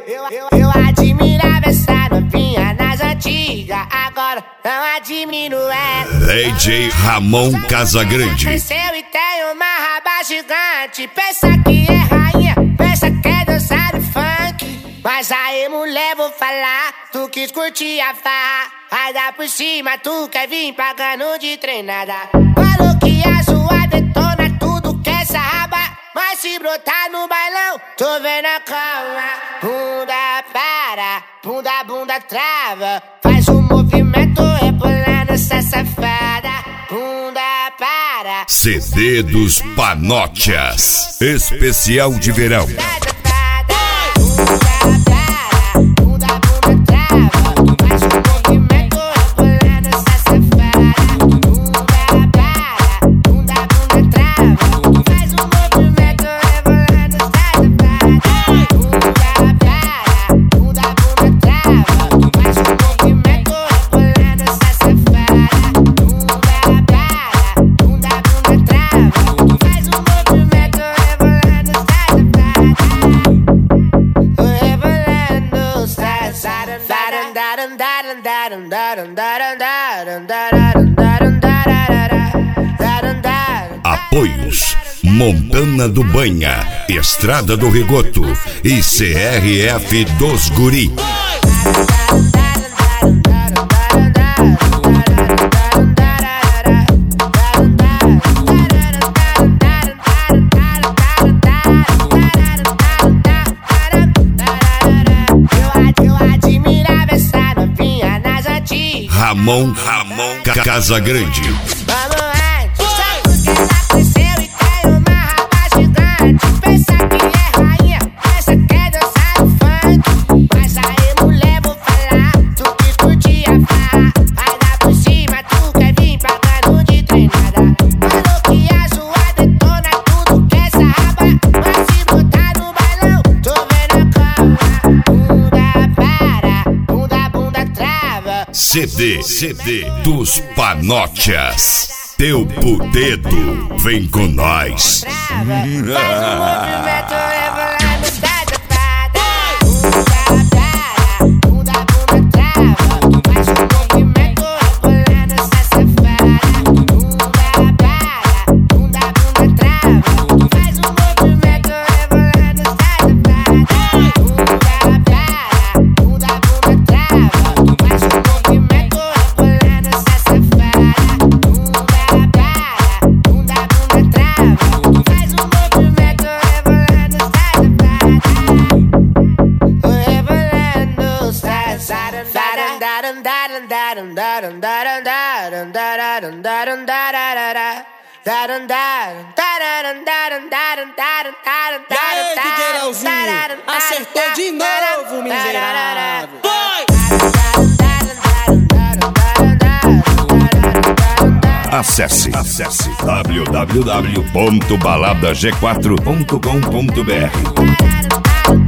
Eu admirava essa novinha nas antigas, agora não admiro ela. DJ Ramon Casagrande. Cresceu e tem uma raba gigante. Pensa que é rainha, pensa que é dançar o funk. Mas aí, mulher, vou falar, tu quis curtir a farra. Vai dar por cima, tu quer vir pagando de treinada. Falou que a sua detona tudo que essa raba. Mas se brotar no bailão, tô vendo a calma. Bunda para, bunda trava. Faz um movimento rebolando essa safada. Bunda para. CD dos Panotias, especial de verão. Apoios: Montana do Banha, Estrada do Rigoto e CRF dos Guri. Ramon Casagrande. Vamos antes, sabe porque ela cresceu e tem uma raba gigante. Pensa que é rainha, pensa que é dançar o funk. Mas aí, mulher, vou falar, tu quis curtir a farra. Vai dar por cima, tu quer vir pagando de treinada. Falou que a sua detona tudo que essa raba. Mas se botar no bailão, tô vendo a calma. Bunda trava. CD dos Panotias. Teu dedo, vem com nós. Faz um movimento rebolando essa safada. Bunda trava. Faz um movimento rebolando essa safada. Bunda trava. Faz um movimento rebolando essa safada. Bunda trava. Faz um movimento rebolando essa safada. E aí, DJ Leozinho, acertou de novo, miserável. Acesse www.baladag4.com.br.